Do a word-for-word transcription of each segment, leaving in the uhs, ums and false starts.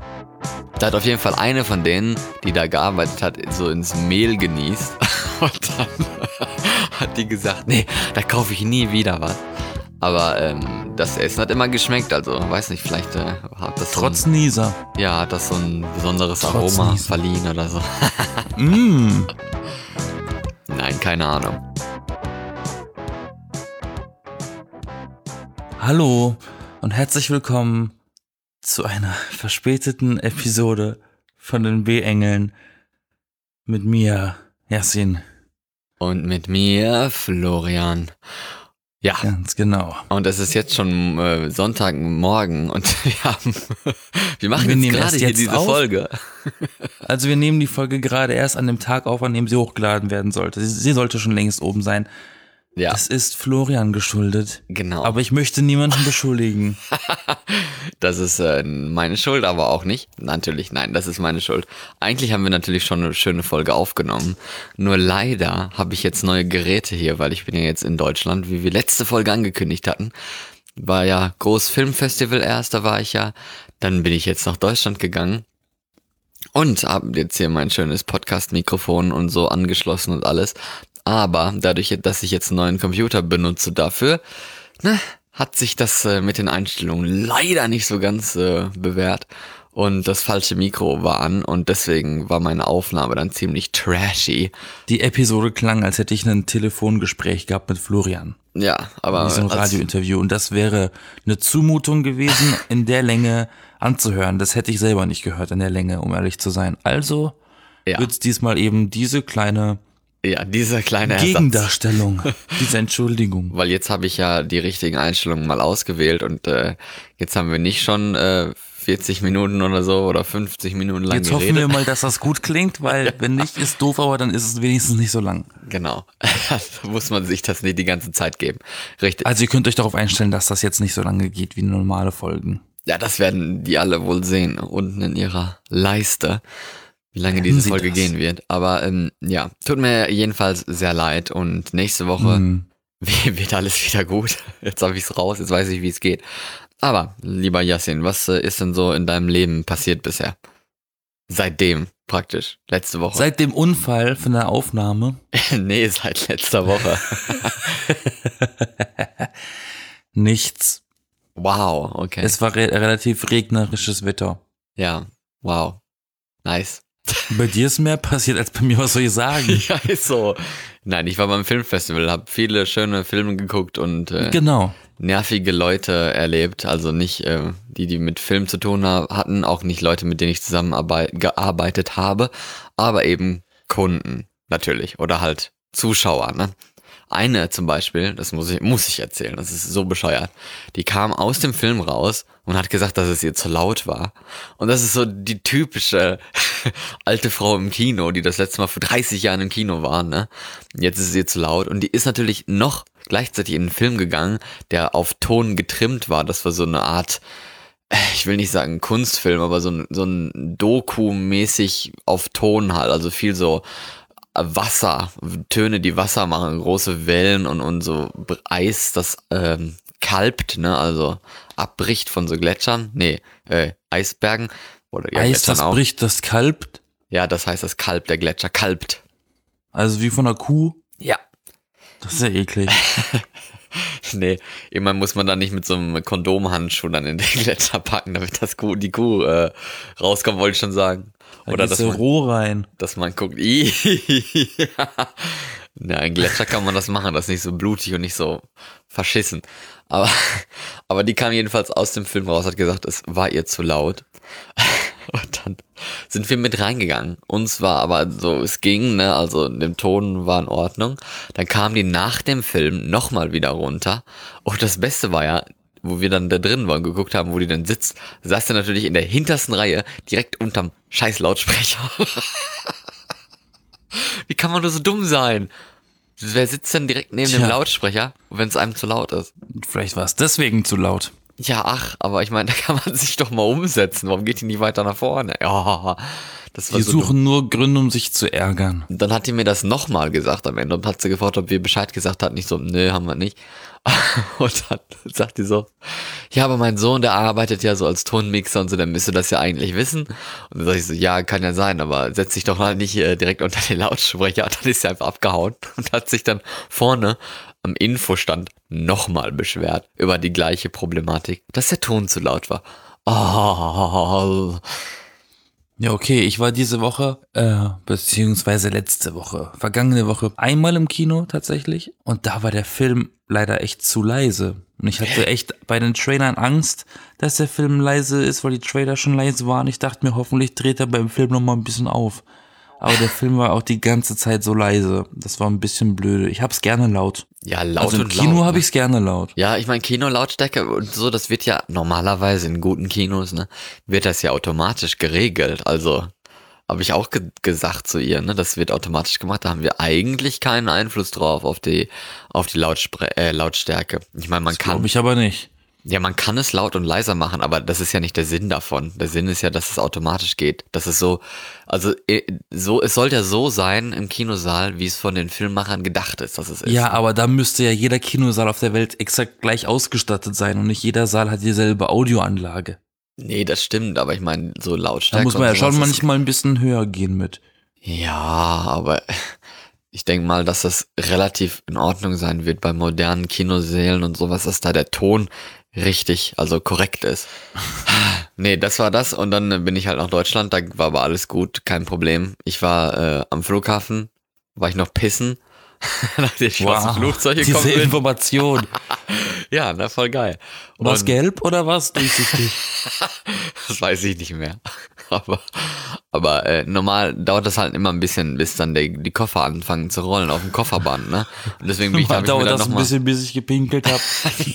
Da hat auf jeden Fall eine von denen, die da gearbeitet hat, so ins Mehl genießt. Und dann hat die gesagt, nee, da kaufe ich nie wieder was. Aber ähm, das Essen hat immer geschmeckt, also weiß nicht, vielleicht äh, hat das Trotz so ein, Nieser. ja, hat das so ein besonderes Trotz Aroma Nieser. verliehen oder so. Mm. Nein, keine Ahnung. Hallo und herzlich willkommen zu einer verspäteten Episode von den B-Engeln mit mir, Yassin. Und mit mir, Florian. Ja, Ganz genau. und es ist jetzt schon äh, Sonntagmorgen und wir haben, wir machen Wir jetzt nehmen gerade erst hier jetzt diese auf. Folge. Also wir nehmen die Folge gerade erst an dem Tag auf, an dem sie hochgeladen werden sollte. Sie, sie sollte schon längst oben sein. Ja, Das ist Florian geschuldet. genau. Aber ich möchte niemanden beschuldigen. Das ist äh, meine Schuld, aber auch nicht. Natürlich, nein, das ist meine Schuld. Eigentlich haben wir natürlich schon eine schöne Folge aufgenommen. Nur leider habe ich jetzt neue Geräte hier, weil ich bin ja jetzt in Deutschland, wie wir letzte Folge angekündigt hatten. War ja groß Filmfestival erst, da war ich ja. Dann bin ich jetzt nach Deutschland gegangen. Und habe jetzt hier mein schönes Podcast-Mikrofon und so angeschlossen und alles. Aber dadurch, dass ich jetzt einen neuen Computer benutze dafür, ne, hat sich das äh, mit den Einstellungen leider nicht so ganz äh, bewährt. Und das falsche Mikro war an und deswegen war meine Aufnahme dann ziemlich trashy. Die Episode klang, als hätte ich ein Telefongespräch gehabt mit Florian. Ja, aber Wie so ein als- Radiointerview. Und das wäre eine Zumutung gewesen, in der Länge anzuhören. Das hätte ich selber nicht gehört in der Länge, um ehrlich zu sein. Also ja, wird's diesmal eben diese kleine ja, dieser kleine Ersatz. Gegendarstellung, diese Entschuldigung. Weil jetzt habe ich ja die richtigen Einstellungen mal ausgewählt und äh, jetzt haben wir nicht schon äh, vierzig Minuten oder so oder fünfzig Minuten lang Jetzt hoffen geredet. wir mal, dass das gut klingt, weil wenn nicht, ist doof, aber dann ist es wenigstens nicht so lang. Genau. Da muss man sich das nicht die ganze Zeit geben. Richtig. Also ihr könnt euch darauf einstellen, dass das jetzt nicht so lange geht wie normale Folgen. Ja, das werden die alle wohl sehen, unten in ihrer Leiste, wie lange Werden diese sie Folge das? gehen wird. Aber ähm, ja, tut mir jedenfalls sehr leid und nächste Woche Hm. wird alles wieder gut. Jetzt habe ich es raus, jetzt weiß ich, wie es geht. Aber, lieber Yassin, was äh, ist denn so in deinem Leben passiert bisher? Seitdem, praktisch, letzte Woche. Seit dem Unfall von der Aufnahme nee, seit letzter Woche. nichts. Wow, okay. Es war re relativ regnerisches Wetter. ja, wow. Nice. Bei dir ist mehr passiert als bei mir, was soll ich sagen? Ja, ist so. Nein, ich war beim Filmfestival, habe viele schöne Filme geguckt und äh, Genau. nervige Leute erlebt. Also nicht äh, die, die mit Film zu tun ha- hatten, auch nicht Leute, mit denen ich zusammengearbeitet habe, aber eben Kunden natürlich oder halt Zuschauer, ne? Eine zum Beispiel, das muss ich, muss ich erzählen, das ist so bescheuert, die kam aus dem Film raus und hat gesagt, dass es ihr zu laut war. Und das ist so die typische alte Frau im Kino, die das letzte Mal vor dreißig Jahren im Kino war, ne? Jetzt ist es ihr zu laut und die ist natürlich noch gleichzeitig in einen Film gegangen, der auf Ton getrimmt war. Das war so eine Art, ich will nicht sagen Kunstfilm, aber so ein, so ein Doku-mäßig auf Ton halt, also viel so Wasser, Töne, die Wasser machen, große Wellen und, und so Eis, das ähm, kalbt, ne, also abbricht von so Gletschern, nee, äh, Eisbergen oder ja, Eis, Gletschern das auch. bricht, das kalbt. Ja, das heißt, das kalbt, der Gletscher kalbt. Also wie von einer Kuh. Ja. Das ist ja eklig. Nee, immer muss man dann nicht mit so einem Kondomhandschuh dann in den Gletscher packen, damit das Kuh, die Kuh äh, rauskommt, wollte ich schon sagen. Da Oder geht's dass ja man, roh rein. dass man guckt, ih, ja, in Gletscher kann man das machen, das ist nicht so blutig und nicht so verschissen. Aber, aber die kam jedenfalls aus dem Film raus, hat gesagt, es war ihr zu laut. Und dann sind wir mit reingegangen. Uns war aber so, es ging, ne, also dem Ton war in Ordnung. Dann kamen die nach dem Film nochmal wieder runter. Und das Beste war ja, wo wir dann da drin waren, geguckt haben, wo die dann sitzt, saß er natürlich in der hintersten Reihe, direkt unterm scheiß Lautsprecher. Wie kann man nur so dumm sein? Wer sitzt denn direkt neben Tja. dem Lautsprecher, wenn es einem zu laut ist? Vielleicht war es deswegen zu laut. Ja, ach, aber ich meine, da kann man sich doch mal umsetzen. Warum geht die nicht weiter nach vorne? Ja, Das war Die so suchen nur Gründe, um sich zu ärgern. dumm. Dann hat die mir das nochmal gesagt am Ende und hat sie gefragt, ob wir Bescheid gesagt hatten. Ich so, nö, haben wir nicht. Und dann sagt die so, ja, aber mein Sohn, der arbeitet ja so als Tonmixer und so, der müsste das ja eigentlich wissen. Und dann sag ich so, ja, kann ja sein, aber setz dich doch mal nicht äh, direkt unter den Lautsprecher. Und dann ist sie einfach abgehauen und hat sich dann vorne am Infostand nochmal beschwert über die gleiche Problematik, dass der Ton zu laut war. Oh. Ja, okay, ich war diese Woche, äh, beziehungsweise letzte Woche, vergangene Woche, einmal im Kino tatsächlich. Und da war der Film leider echt zu leise. Und ich hatte echt bei den Trailern Angst, dass der Film leise ist, weil die Trailer schon leise waren. Ich dachte mir, hoffentlich dreht er beim Film nochmal ein bisschen auf. Aber der Film war auch die ganze Zeit so leise. Das war ein bisschen blöde. Ich hab's gerne laut. Ja, laut Also im und Kino laut, habe ne? ich's gerne laut. Ja, ich meine, Kinolautstärke und so, das wird ja normalerweise in guten Kinos, ne, wird das ja automatisch geregelt. Also, habe ich auch ge gesagt zu ihr, ne, das wird automatisch gemacht. Da haben wir eigentlich keinen Einfluss drauf auf die, auf die Lautspre äh, Lautstärke. Ich meine, man kann, Glaube ich aber nicht. ja, man kann es laut und leiser machen, aber das ist ja nicht der Sinn davon. Der Sinn ist ja, dass es automatisch geht. Das ist so, also äh, so, es soll ja so sein im Kinosaal, wie es von den Filmemachern gedacht ist, dass es ist. Ja, aber da müsste ja jeder Kinosaal auf der Welt exakt gleich ausgestattet sein und nicht jeder Saal hat dieselbe Audioanlage. Nee, das stimmt, aber ich meine, so Lautstärke. Da muss man und ja schon sowas ist- manchmal ein bisschen höher gehen mit. Ja, aber ich denke mal, dass das relativ in Ordnung sein wird bei modernen Kinosälen und sowas, dass da der Ton richtig, also korrekt ist. Nee, das war das und dann bin ich halt nach Deutschland, da war aber alles gut, kein Problem. Ich war äh, am Flughafen, war ich noch pissen, nachdem ich aus dem Flugzeug gekommen diese bin. Information. Ja, na, voll geil. War's Und- gelb oder war's durchsichtig? Das weiß ich nicht mehr. Aber, aber äh, normal dauert das halt immer ein bisschen, bis dann der, die Koffer anfangen zu rollen auf dem Kofferband, ne? Und deswegen bin ich, hab ich mir Dauert dann das noch ein mal, bisschen, bis ich gepinkelt habe.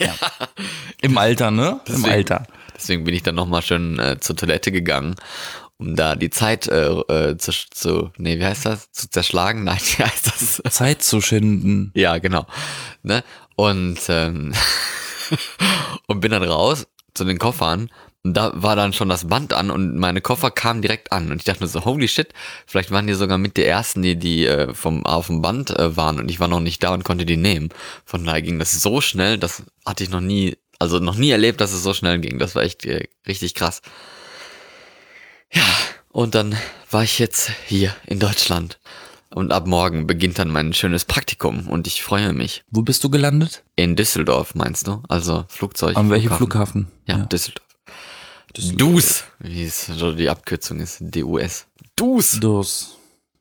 Im Alter, ne? Im Deswegen- Alter. deswegen bin ich dann nochmal schön äh, zur Toilette gegangen, um da die Zeit äh, äh, zu, zu, nee, wie heißt das? Zu zerschlagen? Nein, wie heißt das? Zeit zu schinden. Ja, genau. Ne? Und, ähm, und bin dann raus zu den Koffern und da war dann schon das Band an und meine Koffer kamen direkt an und ich dachte mir so, holy shit, vielleicht waren die sogar mit die ersten, die, die äh, vom, auf dem Band äh, waren und ich war noch nicht da und konnte die nehmen. Von daher ging das so schnell, das hatte ich noch nie, also noch nie erlebt, dass es so schnell ging. Das war echt äh, richtig krass. Ja, und dann war ich jetzt hier in Deutschland. Und ab morgen beginnt dann mein schönes Praktikum und ich freue mich. Wo bist du gelandet? In Düsseldorf, meinst du? Also Flugzeug. An welchem Flughafen? Ja, Düsseldorf. Dus, wie es so die Abkürzung ist. D U S. Dus. Dus.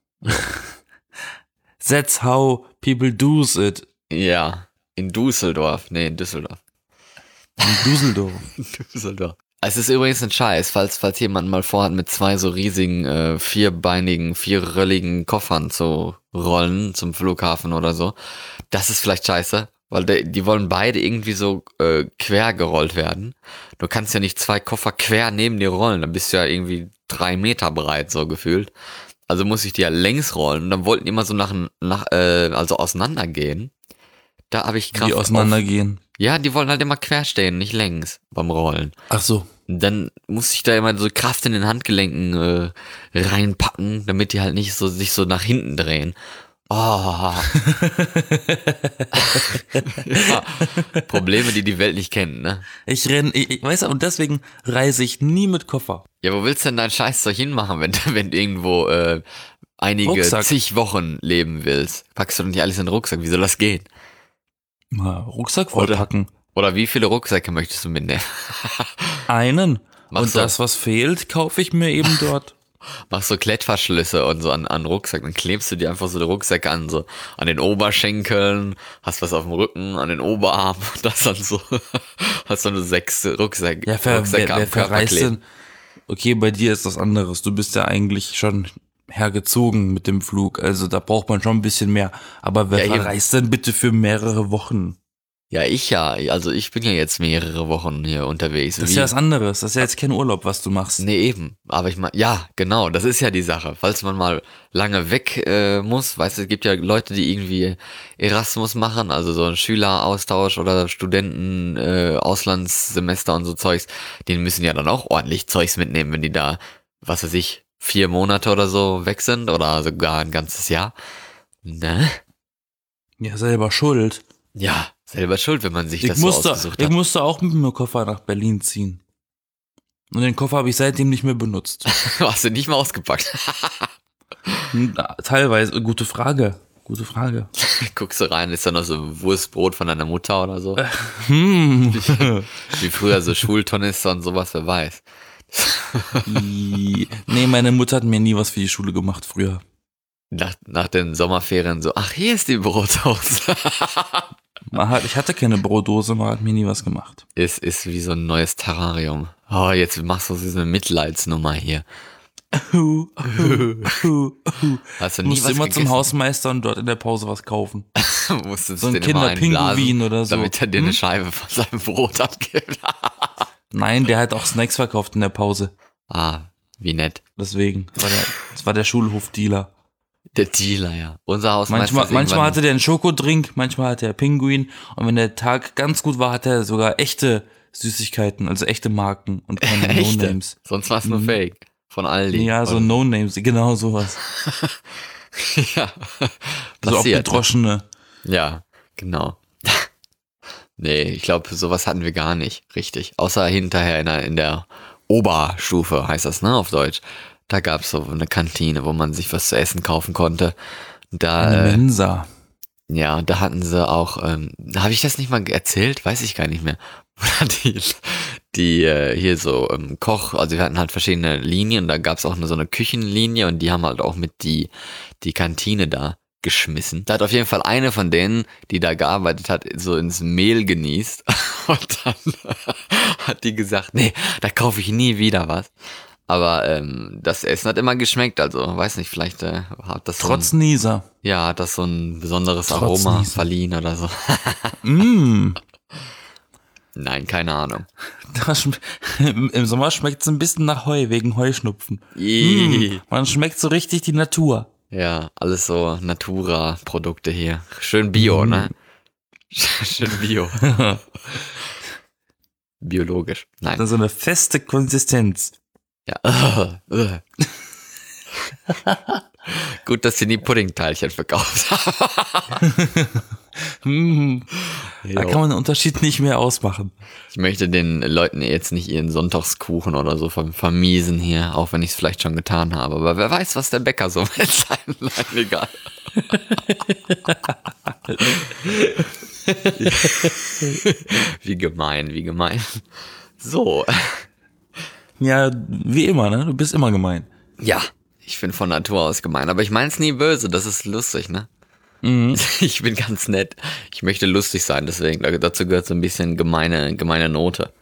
That's how people do it. Ja, in Düsseldorf. Nee, in Düsseldorf. In Düsseldorf. Düsseldorf. Es ist übrigens ein Scheiß, falls, falls jemand mal vorhat, mit zwei so riesigen, äh, vierbeinigen, vierrölligen Koffern zu rollen zum Flughafen oder so. Das ist vielleicht scheiße, weil de, die wollen beide irgendwie so äh, quer gerollt werden. Du kannst ja nicht zwei Koffer quer neben dir rollen, dann bist du ja irgendwie drei Meter breit, so gefühlt. Also muss ich die ja längs rollen. Und dann wollten die immer so nach, nach äh, also auseinandergehen. Da habe ich Kraft Die auseinandergehen. auf. Ja, die wollen halt immer quer stehen, nicht längs beim Rollen. Ach so. Dann muss ich da immer so Kraft in den Handgelenken äh, reinpacken, damit die halt nicht so sich so nach hinten drehen. Oh. Ja, Probleme, die die Welt nicht kennt, ne? Ich renn, ich, ich weiß, und deswegen reise ich nie mit Koffer. Ja, wo willst du denn dein Scheißzeug hinmachen, wenn, wenn du irgendwo äh, einige Rucksack. zig Wochen leben willst? Packst du doch nicht alles in den Rucksack, wie soll das gehen? Mal Rucksack Oder- vollpacken. Oder wie viele Rucksäcke möchtest du mitnehmen? Einen. Mach und so. das, was fehlt, kaufe ich mir eben dort. Machst so Klettverschlüsse und so an, an Rucksack, dann klebst du dir einfach so die Rucksäcke an, so an den Oberschenkeln, hast was auf dem Rücken, an den Oberarmen, das dann so, hast dann so sechs Rucksäcke, Ja, ver, Rucksäcke wer, wer am Körper verreist kleben. denn? Okay, bei dir ist das anderes. Du bist ja eigentlich schon hergezogen mit dem Flug. Also da braucht man schon ein bisschen mehr. Aber wer Ja, eben. verreist denn bitte für mehrere Wochen? Ja, ich ja, also ich bin ja jetzt mehrere Wochen hier unterwegs. Das ist Wie- ja was anderes. Das ist ja jetzt kein Urlaub, was du machst. Nee, eben. Aber ich meine, ja, genau, das ist ja die Sache. Falls man mal lange weg äh, muss, weißt du, es gibt ja Leute, die irgendwie Erasmus machen, also so einen Schüleraustausch oder Studenten, äh, Auslandssemester und so Zeugs, die müssen ja dann auch ordentlich Zeugs mitnehmen, wenn die da, was weiß ich, vier Monate oder so weg sind oder sogar ein ganzes Jahr. Ne? Ja, selber schuld. Ja, selber schuld, wenn man sich Ich das musste, so ausgesucht ich hat. musste auch mit dem Koffer nach Berlin ziehen. Und den Koffer habe ich seitdem nicht mehr benutzt. Hast du nicht mal ausgepackt. Na, teilweise, gute Frage. Gute Frage. Guckst du rein, ist da noch so Wurstbrot von deiner Mutter oder so? Hm. Wie früher so Schultornister und sowas, wer weiß. I- nee, meine Mutter hat mir nie was für die Schule gemacht früher. Nach, nach den Sommerferien so, ach, hier ist die Brotdose. Man hat, ich hatte keine Brotdose, man hat mir nie was gemacht. ist, ist wie so ein neues Terrarium. Oh, jetzt machst du diese Mitleidsnummer hier. Uh, uh, uh, uh. Hast du Du nie musst was immer gegessen? zum Hausmeister und dort in der Pause was kaufen. Musstest So ein den immer Kinderpinguin einblasen, oder so. damit er dir eine Hm? Scheibe von seinem Brot abgibt. Nein, der hat auch Snacks verkauft in der Pause. Ah, wie nett. Deswegen. Das war der, das war der Schulhofdealer. Der Dealer, ja. Unser Hausmeister Manchmal, ist manchmal irgendwann- hatte der einen Schokodrink, manchmal hatte er Pinguin. Und wenn der Tag ganz gut war, hatte er sogar echte Süßigkeiten, also echte Marken und keine Echte? No-Names. Sonst war es nur Mhm. Fake. Von Aldi. Ja, so Und- No-Names, genau sowas. ja. So Passiert, ne? abgedroschene. Ja, genau. Nee, ich glaube, sowas hatten wir gar nicht, richtig. Außer hinterher in der, in der Oberstufe, heißt das, ne, auf Deutsch. Da gab's so eine Kantine, wo man sich was zu essen kaufen konnte. Da, Eine äh, Mensa. ja, da hatten sie auch, ähm, habe ich das nicht mal erzählt? Weiß ich gar nicht mehr. Oder die, die äh, hier so ähm, Koch, also wir hatten halt verschiedene Linien, da gab's auch eine, so eine Küchenlinie und die haben halt auch mit die, die Kantine da geschmissen. Da hat auf jeden Fall eine von denen, die da gearbeitet hat, so ins Mehl genießt und dann hat die gesagt, nee, da kaufe ich nie wieder was. Aber ähm, das Essen hat immer geschmeckt, also weiß nicht, vielleicht äh, hat das Trotz so ein, Nieser. ja, hat das so ein besonderes Trotz Aroma Niesen. verliehen oder so. Mm. Nein, keine Ahnung. Das schm- Im im Sommer schmeckt es ein bisschen nach Heu, wegen Heuschnupfen. Ih. Mm. Man schmeckt so richtig die Natur. Ja, alles so Natura-Produkte hier. Schön Bio, Mhm. ne? Schön Bio. Biologisch. Nein. Dann so eine feste Konsistenz. Ja. Gut, dass sie nie Puddingteilchen verkauft haben. Mm. Da Jo. kann man den Unterschied nicht mehr ausmachen. Ich möchte den Leuten jetzt nicht ihren Sonntagskuchen oder so verm- vermiesen hier, auch wenn ich es vielleicht schon getan habe. Aber wer weiß, was der Bäcker so mit seinen Nein, egal. Wie gemein, wie gemein. So. Ja, wie immer, ne? Du bist immer gemein. Ja, ich bin von Natur aus gemein, aber ich meine es nie böse, das ist lustig, ne? Mhm. Ich bin ganz nett. Ich möchte lustig sein, deswegen da- dazu gehört so ein bisschen gemeine, gemeine Note.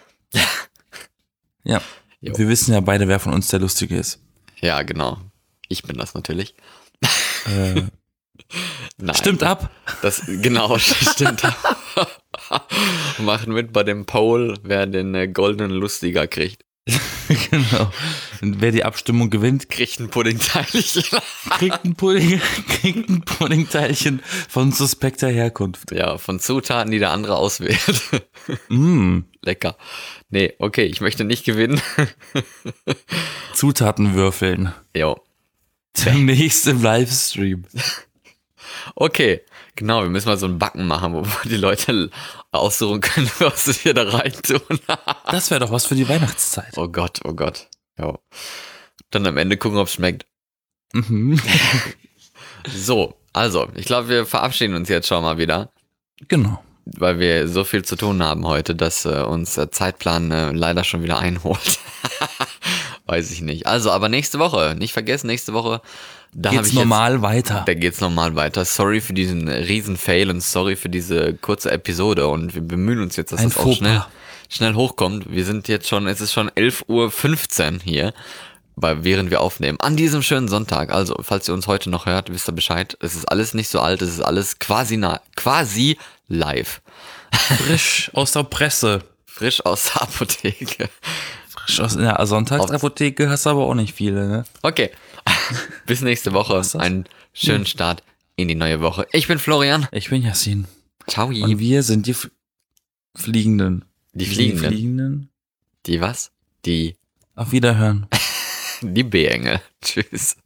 Ja. Jo. Wir wissen ja beide, wer von uns der Lustige ist. Ja, genau. Ich bin das natürlich. Äh, Nein, stimmt ab. Das, genau, stimmt. Machen mit bei dem Poll, wer den äh, goldenen Lustiger kriegt. Genau. Und wer die Abstimmung gewinnt, Kriegt ein Puddingteilchen. kriegt ein, Pudding, kriegt ein Puddingteilchen von suspekter Herkunft. Ja, von Zutaten, die der andere auswählt. Mm. Lecker. Nee, okay, ich möchte nicht gewinnen. Zutaten würfeln. Jo. Demnächst im Livestream. Okay, genau, wir müssen mal so ein Backen machen, wo wir die Leute aussuchen können, was wir da reintun. Das wäre doch was für die Weihnachtszeit. Oh Gott, oh Gott. Ja. Dann am Ende gucken, ob es schmeckt. Mhm. So, also, ich glaube, wir verabschieden uns jetzt schon mal wieder, Genau. weil wir so viel zu tun haben heute, dass äh, uns der Zeitplan äh, leider schon wieder einholt. Weiß ich nicht. Also, aber nächste Woche, nicht vergessen, nächste Woche, da habe Geht's ich normal weiter. Jetzt, da geht's normal weiter. Sorry für diesen riesen Fail und sorry für diese kurze Episode und wir bemühen uns jetzt, dass Ein das auch Fauxpas. schnell, schnell hochkommt. Wir sind jetzt schon, es ist schon elf Uhr fünfzehn hier, bei, während wir aufnehmen. An diesem schönen Sonntag. Also, falls ihr uns heute noch hört, wisst ihr Bescheid. Es ist alles nicht so alt, es ist alles quasi, na, quasi live. Frisch aus der Presse. Frisch aus der Apotheke. Frisch aus der Sonntagsapotheke hast du aber auch nicht viele, ne? Okay. Bis nächste Woche. Was ist das? Einen schönen Start in die neue Woche. Ich bin Florian. Ich bin Yassin. Ciao. Und wir sind die F Fliegenden. Die Wir sind Fliegenden. Die Fliegenden. Die was? Die Auf Wiederhören. Die B-Engel. Tschüss.